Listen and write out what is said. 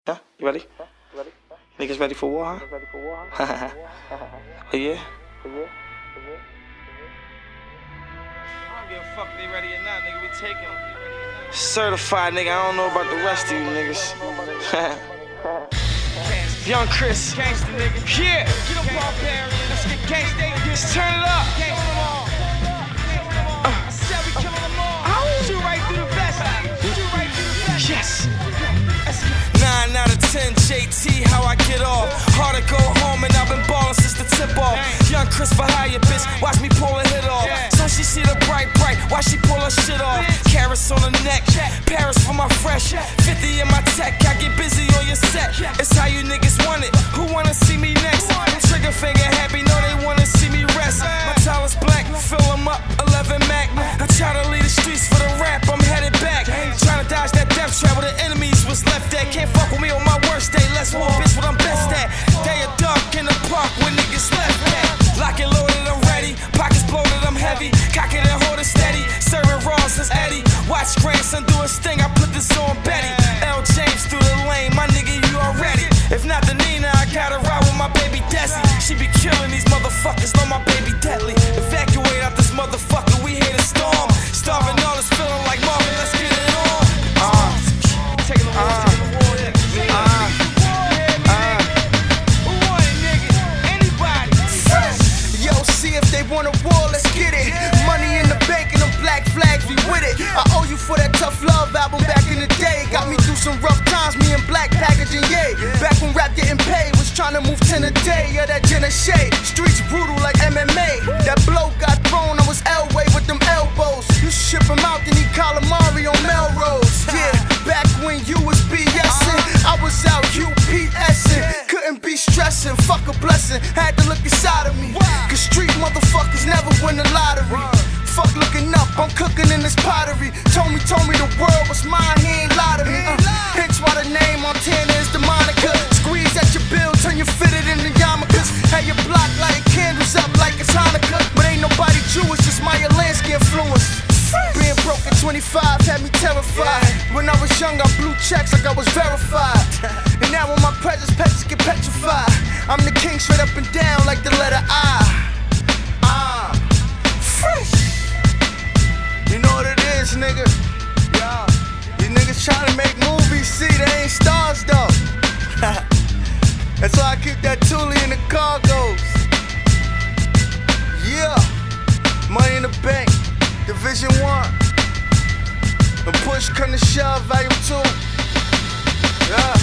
Yeah, you ready? Niggas ready for war, huh? Oh, yeah? I don't give a fuck if they ready or not, nigga. We taking them. Certified, nigga. I don't know about the rest of you niggas. Young Chris. Gangsta, nigga. Yeah. Get up, barbarian. Let's get gangsta. Just turn it up. I said we killing them all. Shoot right through the vest. Shoot right through the vest. Yes. 9 out of 10, JT, how I get off. Hard to go home and I've been ballin' since the tip off. Young Chris for hire, bitch, watch me pull a hit off. So she see the bright, why she pull her shit off? Carrots on the neck, Paris for my fresh. 50 in my tech, I get busy on your set. It's how you niggas want it, who wanna see me next? I'm trigger finger happy, know they wanna see me rest. My talent's black, fill them up, 11 Mac. I try to leave the streets for the rap, I'm headed back. Trying to dodge that death trap where the enemies was left at. Can't fuck with me on my worst day, let's war, bitch, what I'm best at. Day of dark in the park when niggas left at. Lock and loaded, I'm ready, pockets bloated, I'm heavy. Cock it and hold it steady, serving raw since Eddie. Watch grandson do his thing, I put this on Betty. L. James through the lane, my nigga, you already. If not the Nina, I gotta ride with my baby Desi. She be killing these motherfuckers, know my baby deadly. Evacuate out this motherfucker, we hit a storm. Starving all this feeling like Marvin, let's get it on. Taking the war, Who want it, nigga? Anybody? Yo, see if they want a war, let's get it. Money in the bank and them black flags, we with it. I owe you for that Tough Love album back in the day. Got me through some rough times, me and Black packaging, yay. Back when rap getting paid, was trying to move 10 a day. Yeah, that Jenna shade, streets brutal like MMA. That blow got thrown, I was Elway with them elbows. You ship him out, then he calamari on Melrose. Yeah, back when you was BSing, I was out UPSing. Couldn't be stressing, fuck a blessing. Had to look inside of me, cause street motherfuckers never win the lottery. Fuck looking up, I'm cooking in this pottery. Told me the world was mine, he ain't lied to me. Hence why the name Montana is the moniker. Squeeze at your bill, turn you fitted in the yarmulkes. Had your block lighting candles up like it's Hanukkah. But ain't nobody Jewish, just Maya Lansky influence. Being broke at 25 had me terrified. When I was young, I blew checks like I was verified. And now when my presence get petrified, I'm the king straight up and down like the letter I. Fresh. You know what it is, nigga. Yeah. These niggas trying to make movies, see, they ain't stars though. That's why I keep that Thule in the cargoes. Yeah. Money in the bank, Division 1. The push come to shove, Volume 2. Yeah.